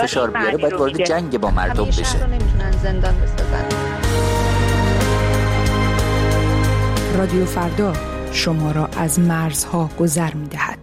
فشار بیاره باید وارد جنگ با مردم بشه. نمیتونن زندان بسازن. رادیو فردا شما را از مرزها گذر می‌دهد.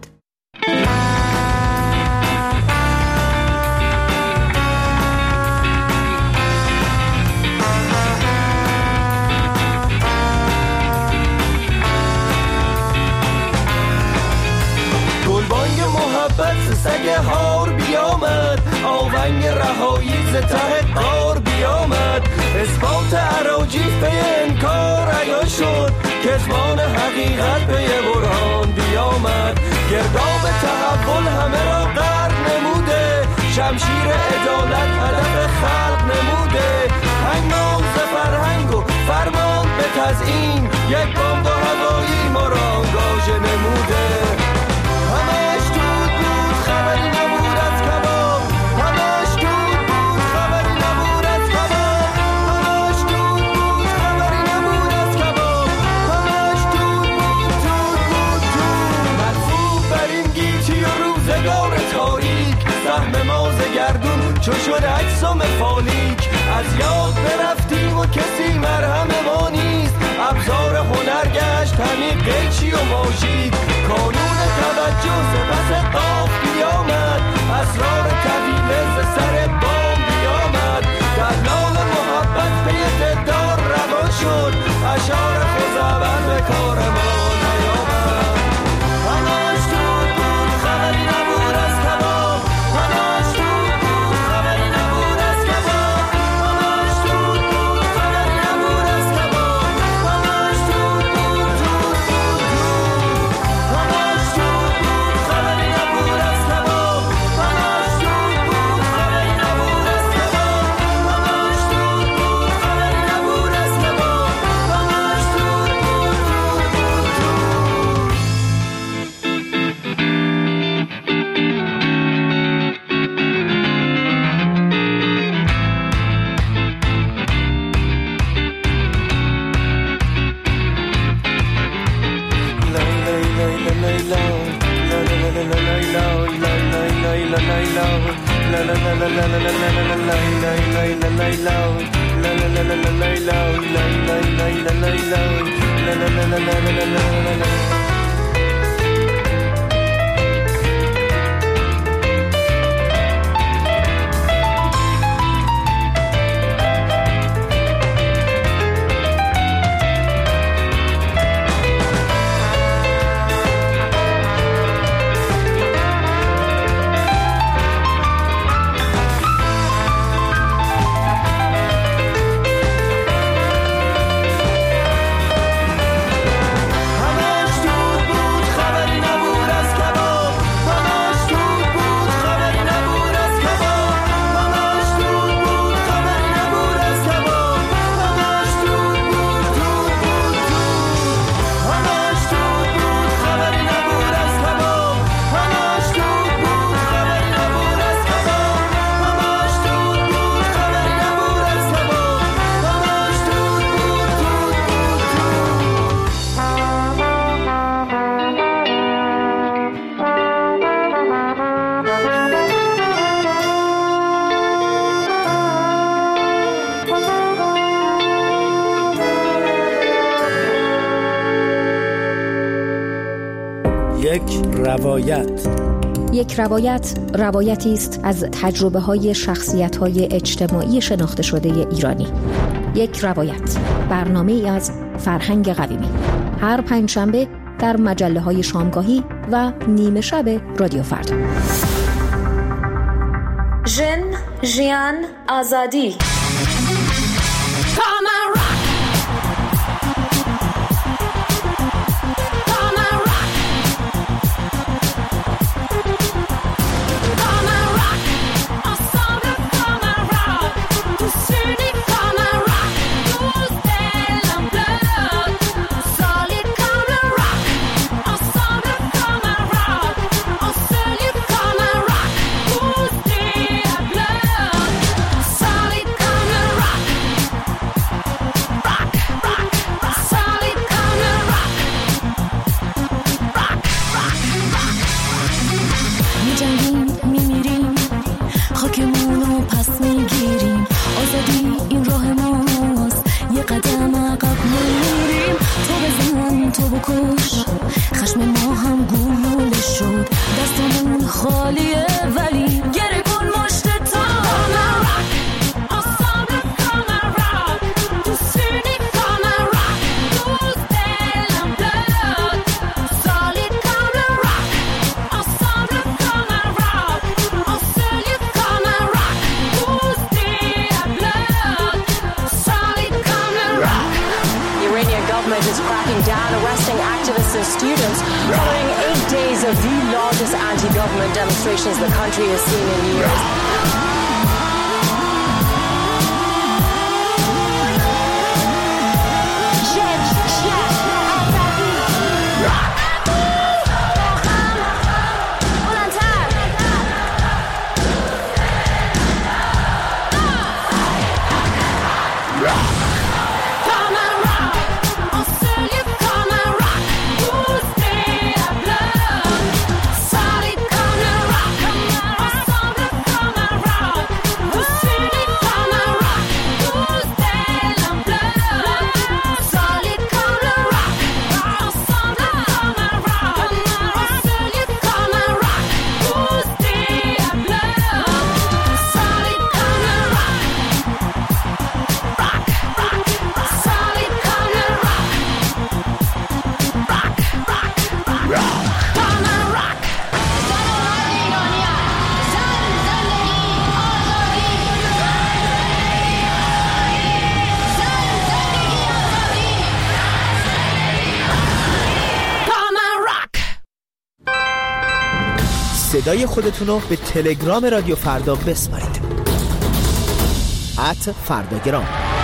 گلبانگ محبت سگ هار بیامد، آونگ رهایی ز ته قار بیامد، اثبات اراجیف به انکار عیان شد، کتمان حقیقت به برهان بیامد، گرداب تحول همه را غرق نموده، شمشیر عدالت هدف خلق نموده، هنگام ز فرهنگ و فرمان به تزیین، یک بمب هوایی ما را آنگاژه نموده. همش دود بود خبری نبود از کباب، همش دود بود خبری نبود از کباب، همش دود بود خبری نبود از کباب، همش دود بود مرفوع بر این گیتی و روزگار تاریک، سهم ما ز گردون چو شد اجسام فالیک، از یاد برفتیم و کسی مرهم ما نیست، ابزار هنر گشت همین قیچی و ماژیک، کانون توجه ز پس قاف بیامد، اسرار طویله ز سر بام بیامد، دلال محبت پی دلدار روان شد، اشعار خزعبل به کار ما نیامد. همش دود بود خبری نبود از کباب، همش دود بود خبری نبود از کباب، همش دود بود خبری نبود از کباب، همش دود بود همش دود بود خبری نبود از کباب، همش دود بود خبری نبود از کباب، همش دود بود خبری نبود از کباب، همش دود یک روایت روایتی است از تجربه‌های شخصیت‌های اجتماعی شناخته شده ایرانی. یک روایت، برنامه‌ای از فرهنگ قویمی، هر پنجشنبه در مجله‌های شامگاهی و نیمه شب رادیو فردا. ژن، ژیان، آزادی. students following 8 days of the largest anti-government demonstrations the country has seen in years. صدای خودتونو به تلگرام رادیو فردا بسپارید. @فرداگرام.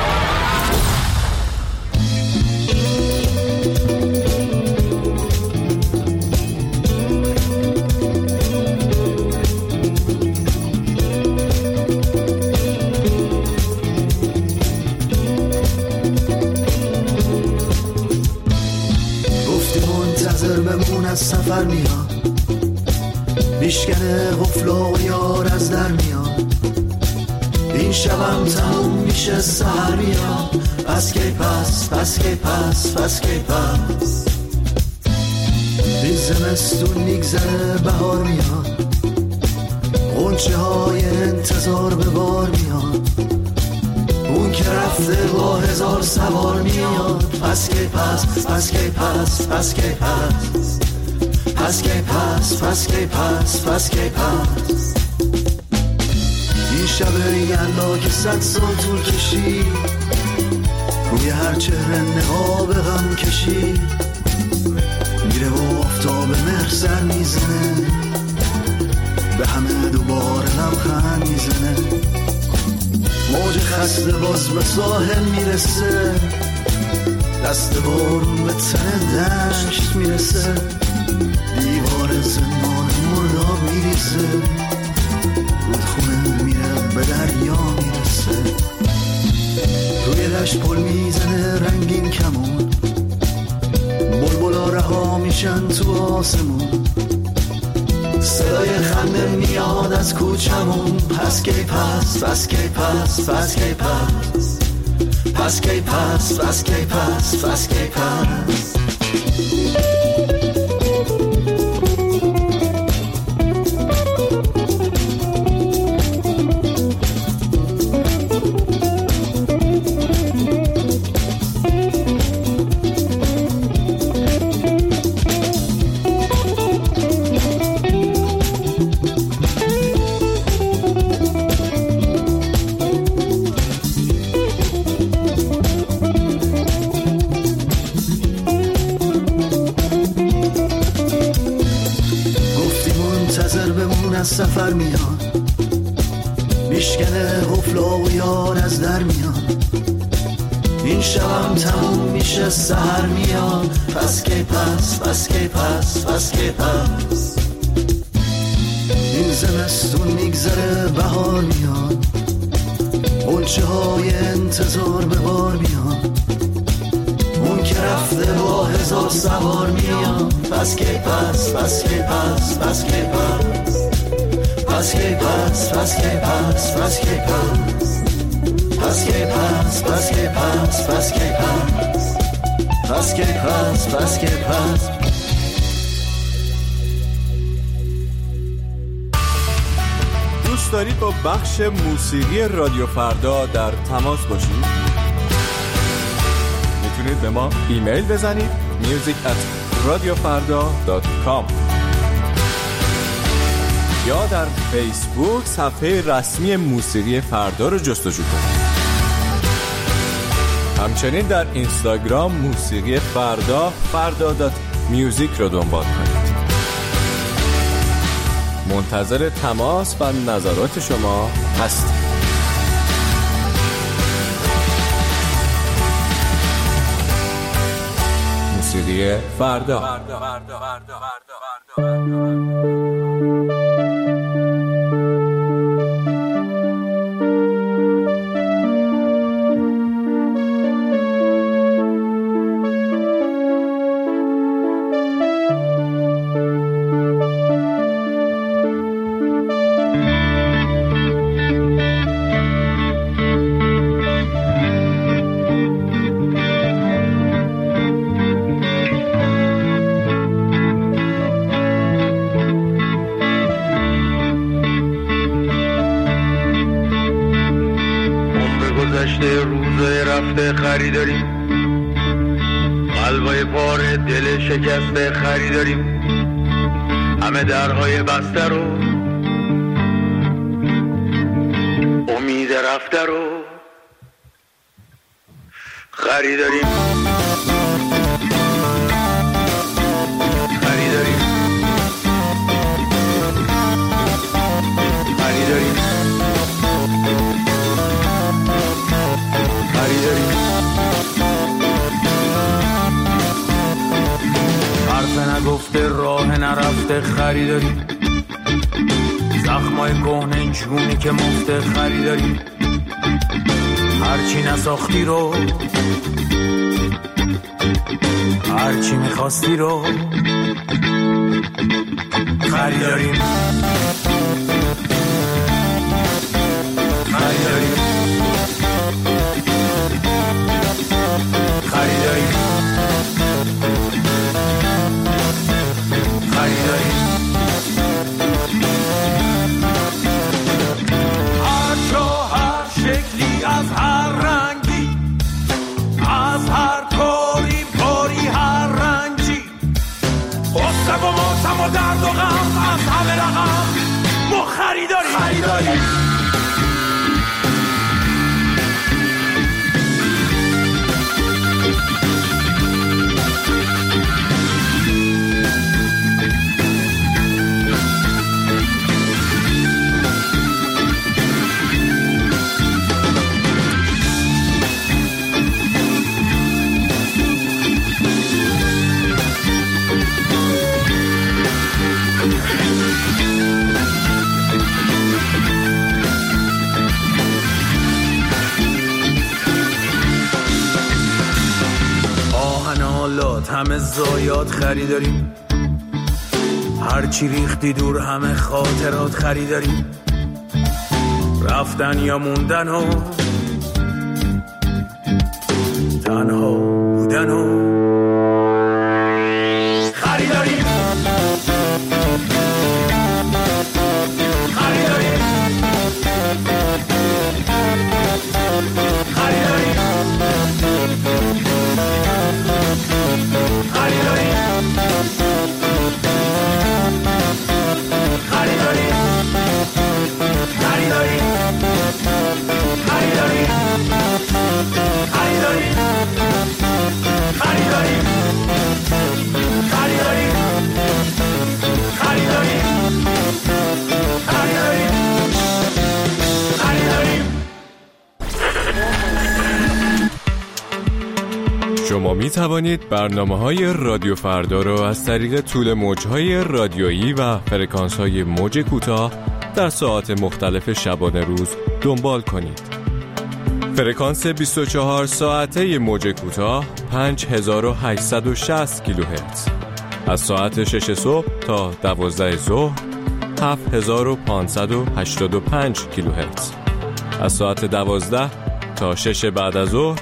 گفتی منتظر بمون از سفر میاد، میشکنه غفلا و یار از در میاد، این شبم تموم میشه سحر میاد، پس کی پس پس کی پس پس کی پس، این زمستون میگذره بهار میاد، غنچه های انتظار به بار میاد، اون که رفته با 1000 سوار میاد، پس کی پس پس کی پس پس کی پس، پس کی پس پس کی پس پس کی پس، این شب یلا که 100 سال طول کشید، روی هر چهره نقاب غم کشید، میره و آفتاب مهر سر میزنه، به همه دوباره لبخند میزنه، موج خسته باز به ساحل میرسه، دست بارون به تن دشت میرسه، دیوار زندان مرداب میریزه، رودخونه میره به دریا میرسه، روی دشت پل میزنه رنگین کمون، بلبلا رها میشن تو آسمون، صدای خنده میاد از کوچمون، پس کی پس پس کی پس پس کی پس، پس کی پس پس کی پس پس کی پس. سفر میاد، میشکنه غفلا و یار از در میاد، این شبم تموم میشه سحر میاد، پس کی پس پس کی پس پس کی پس، این زمستون میگذره بهار میاد، غنچه های انتظار به بار میاد، اون که رفته با 1000 سوار میاد، پس کی پس پس کی پس پس کی پس، پس کی پس پس کی پس پس کی پس، پس کی پس پس کی پس پس کی پس، پس کی پس پس کی پس. دوست دارید با بخش موسیقی رادیو فردا در تماس باشید؟ میتونید به ما ایمیل بزنید music@radiofarda.com یا در فیسبوک صفحه رسمی موسیقی فردا رو جستجو کنید. همچنین در اینستاگرام موسیقی فردا میوزیک رو دنبال کنید. منتظر تماس و نظرات شما هستیم. موسیقی فردا. روزای رفته خریداریم، قلبای پاره دل شکسته خریداریم، همه درهای بسته رو امید رفته رو خریداریم. خریداریم خریداریم حرف نگفته راه نرفته خریداری، زخمای کهنه جونی که مفته خریداری، هرچی نساختی رو هرچی میخواستی رو خریداریم. خریداریم خریداریم خریداریم هر جا هر شکلی از هر رنگی، از هر کاری پاری هر رنجی، غصه و ماتم و درد و غم از همه رقم ما خریداریم. خریداریم همه زایات خریداریم، هرچی ریختی دور همه خاطرات خریداریم، رفتن یا موندن و تنها بودن و خریداریم. خریداریم خریداریم شما می توانید برنامه‌های رادیو فردا را از طریق طول موج‌های رادیویی و فرکانس‌های موج کوتاه در ساعات مختلف شبانه روز دنبال کنید. فرکانس 24 ساعته موج کوتاه 5860 کیلوهرتز، از ساعت 6 صبح تا 12 ظهر 7585 کیلوهرتز، از ساعت 12 تا 6 بعد از ظهر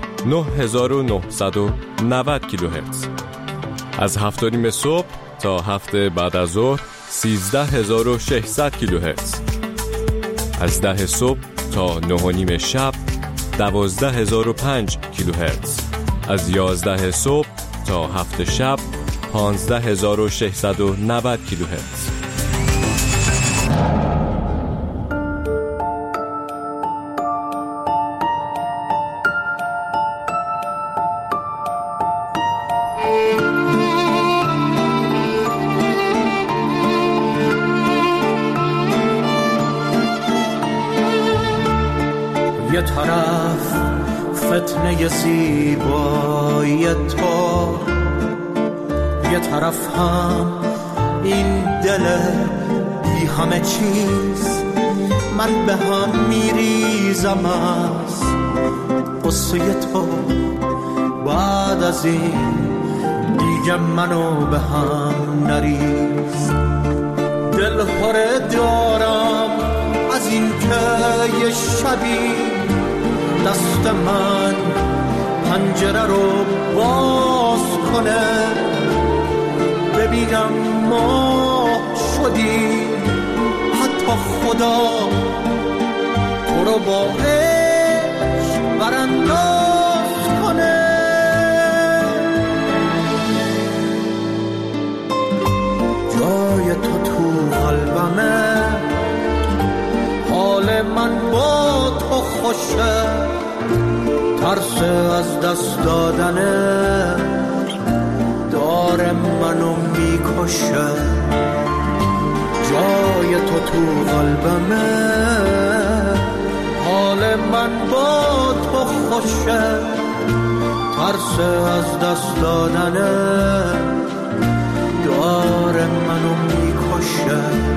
9990 کیلوهرتز، از 7:30 صبح تا 7 بعد از ظهر 13600 کیلوهرتز، از 10 صبح تا 9:30 شب 12005 کیلوهرتز، از 11 صبح تا 7 شب 15690 کیلوهرتز. یه طرف فتنه زیبایی تو، یه طرف هم این دل بی همه چیز. من به هم میریزم از قصه تو، بعد از این دیگه منو به هم نریز. دل هره دارم از این که یه شبی دست من پنجره رو باز کنه، ببینم ما شدیم، حتی خدا تو رو با عشق برانداز کنه. جای تو قلبمه، حال من با تو خوشه، ترس از دست دادنه داره منو میکشه. جای تو قلبمه، حال من با تو خوشه، ترس از دست دادنه داره منو میکشه.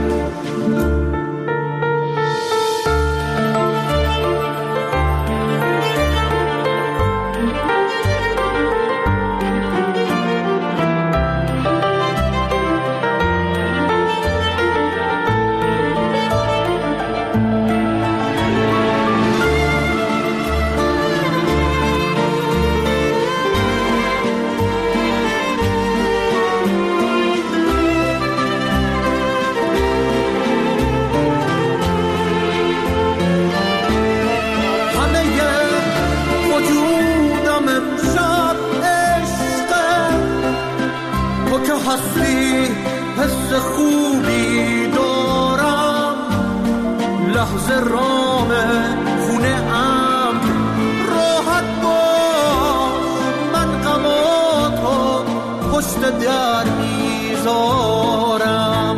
هستی حس خوبی دارم، لحظه رامه خونه ام راحت باش، من غماتو پشت در میذارم.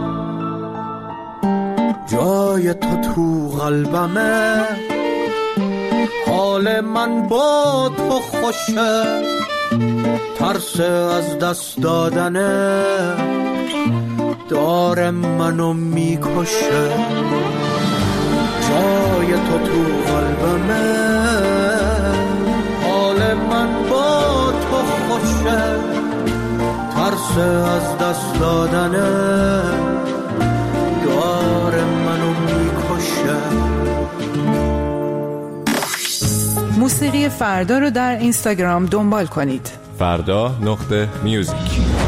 جای تو قلبمه، حال من با تو خوشه، ترس از دست دادنه داره منو میکشه. جای تو قلبمه، حال من با تو خوشه، ترس از دست دادنه داره منو میکشه. موسیقی فردا رو در اینستاگرام دنبال کنید. فردا.میوزیک.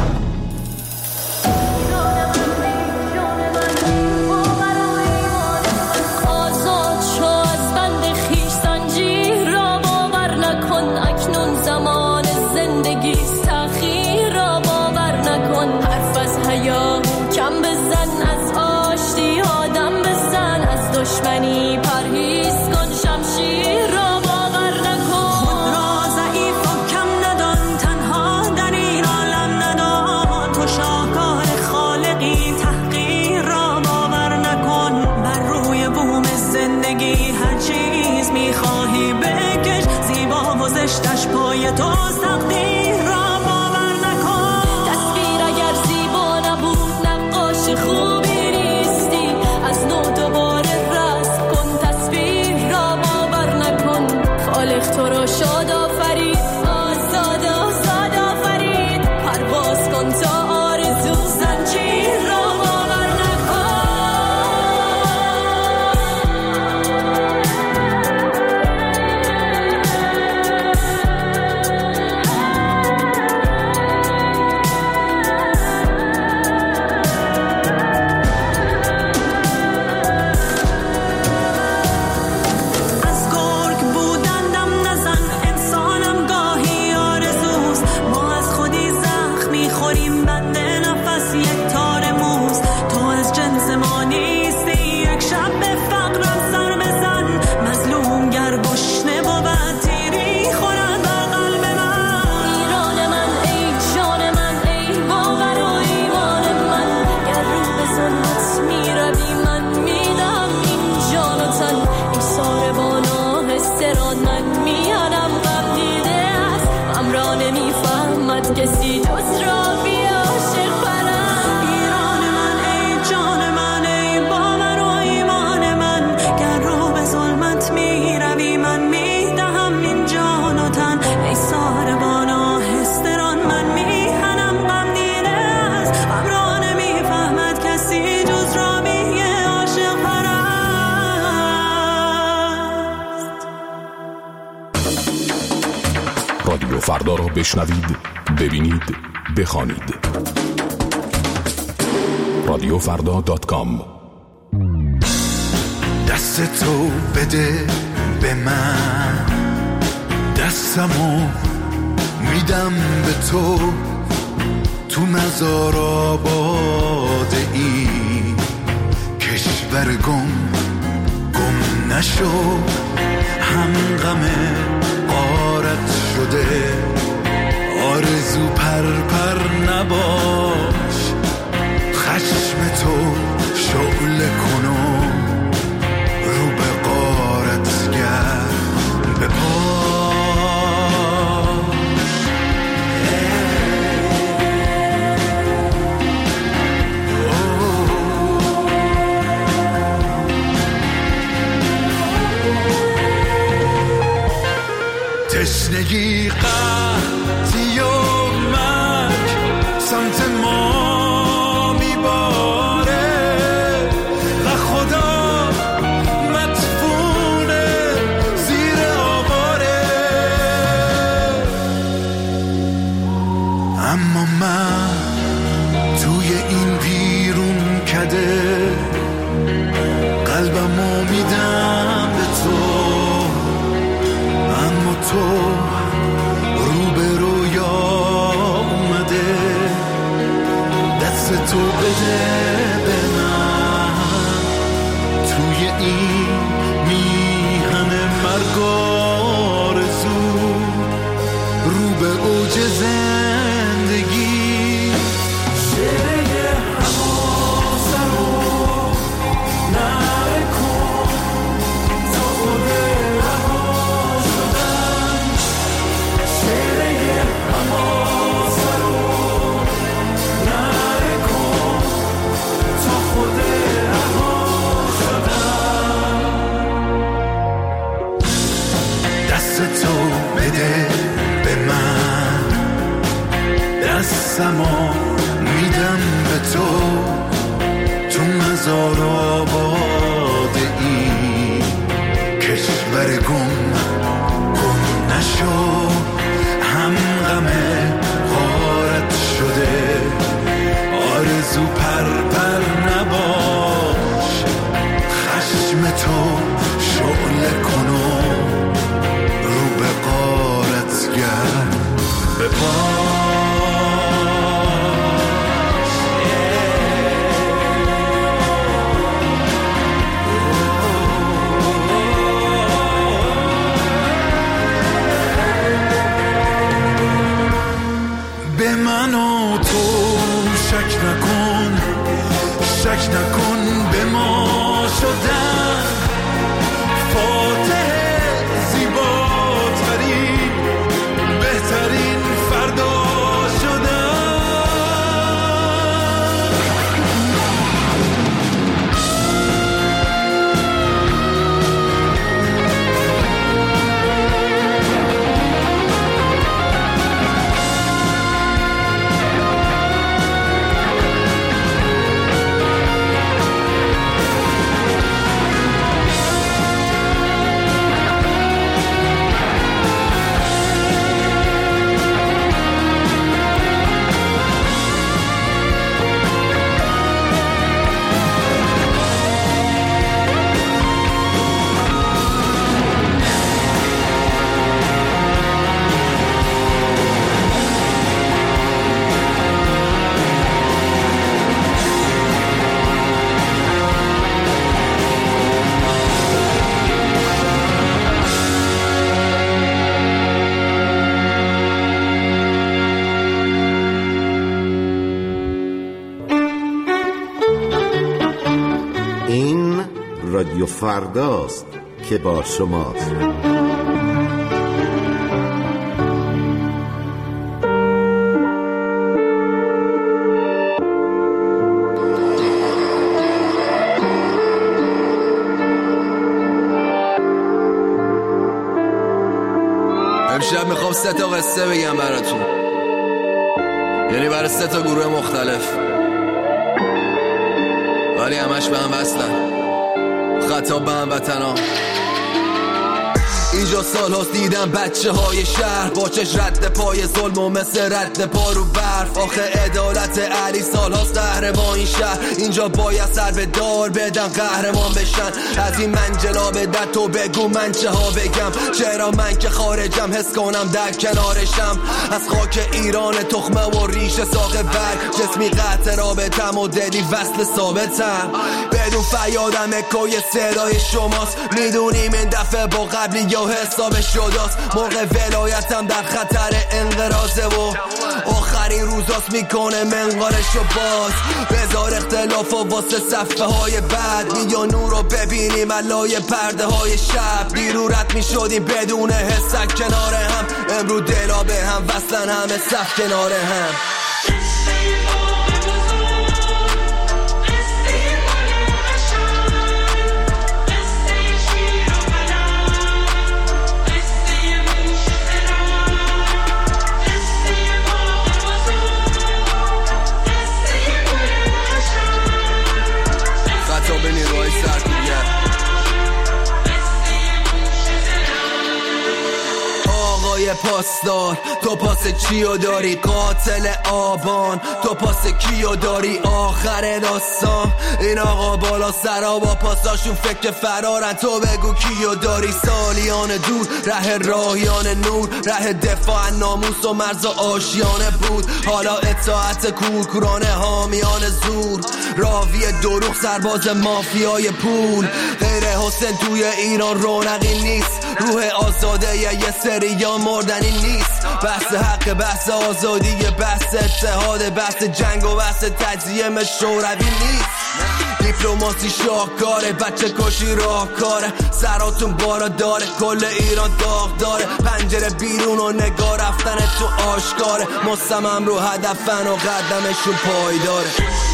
گذشتش پای تو تقدیر را باور نکن. تصویر اگر زیبا نبود نقاش خوبی نیستی، از نو دوباره رسم کن تصویر را باور نکن. خالق تو را شاد آفرید، آزاد آزاد آفرید، پرواز کن تا آرزو زنجیر را باور نکن. رادیو فردا را بشنوید، ببینید، بخوانید. رادیوفردا.com. دست تو بده به من، دستمو میدم به تو مزار آباده ای، کشور گم نشو، هم غم غارت شده، آرزو پر نباش، خشم تو شعله کنو رو به غارت گرد به تشنگی قحطی و مرگ سمت ما میباره و خدا مدفونه زیر آواره، اما من توی این بیرون کده قلبمو میدم به تو رو به رویا اومده، دست تو بده به من توی این میهن مرگ آرزو، رو به اوج زندگی، شعله حماسه رو نکن تا خود تو بده به من، دستمو میدم به تو مزار آباده ای، کشور گم نشو، هم غم غارت شده، آرزو پر نباش، خشم تو شعله کنو رو به غارت گرد به به من و تو شک نکن به ما شدن فاتح زیباترین بهترین فردا شدن. رادیو فرداست که با شماست. امشب میخوام 3 تا قصه بگم براتون، یعنی برای 3 تا گروه مختلف، ولی همش به هم وصلن، خطاب به هموطنا. اینجا سال هاست دیدم بچه های شهر با چش رد پای ظلم و مثل رد پا رو برف. آخه عدالت علی سال هاست قهرمان این شهر. اینجا باید سر به دار بدن قهرمان بشن. از این منجلا به در تو بگو من چه ها بگم. چرا من که خارجم حس کنم در کنارشم. از خاک ایران تخمه و ریش ساق برگ. جسمی قطع رابطم و دلی وصل ثابتم. بدون فریادم اکوی صدای شماست. میدونیم این دفعه با قبلی یا حساب شداست. موقع ولایتم در خطر انقراضه و آخرین روزاست میکنه منقارشو باز. بذار اختلاف و واسه صفحه های بعد. یا نور رو ببینیم علای پرده های شب. دیرو رد میشدیم بدون حسک کنار هم. امرو دلا به هم وصلن همه صف کنار هم. پاسدار تو پاس چیو داری؟ قاتل آبان تو پاس کیو داری؟ آخر داستان این آقا بالا سرا با پاساشون فکر فرارن. تو بگو کیو داری؟ سالیان دور ره راهیان نور. ره دفاع ناموس و مرز و آشیانه بود. حالا اطاعت کورکورانه حامیان زور. راوی دروغ سرباز مافیای پول. غیر حسین توی ایران رونقی نیست. روح آزاده یه سریا مردنی نیست. بحث حق، بحث آزادی، بحث اتحاد، بحث جنگ و بحث تجزیه شوروی نیست. دیپلماسی شاهکاره، بچه کشی راهکاره. سراتون بارا داره، کل ایران داغ داره. پنجره بیرون و نگاه رفتن تو آشکاره. مصمم رو هدفن و قدمشون پایداره.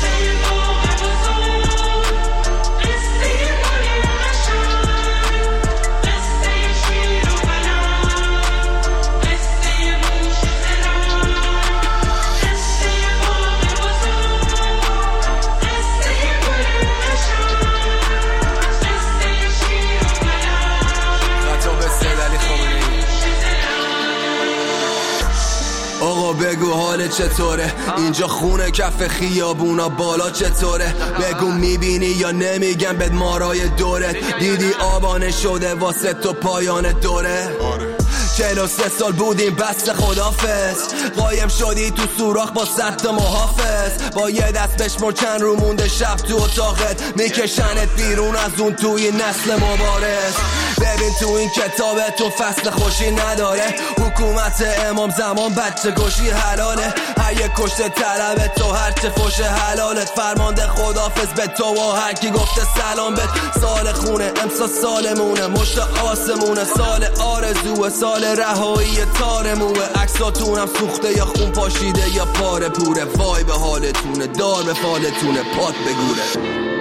آقا بگو حال چطوره؟ اینجا خونه کف خیابونا بالا چطوره؟ بگو میبینی یا نمیگم بد مارای دورت. دیدی آبانه شده واسه تو پایان دوره. 43 سال بودیم بس خدافظ. قایم شدی تو سوراخ با 100 محافظ. با یه دست بشمر چند رو مونده شب تو اتاقت. میکشنت بیرون از اون توی نسل مبارز. ببین تو این کتابتون فصل خوشی نداره. حکومت امام زمان بچه کشی حلاله. هر یک کشته طلب تو هرچه فوش حلالت. فرمانده خدافظ به تو و هر کی گفته سلام بد. سال خونه امسا سالمونه. مشت آسمونه. سال آرزوه. سال رهایی تارموه. عکساتونم سوخته یا خون پاشیده یا پاره پوره. وای به حالتونه دار به فالتونه پات بگوره.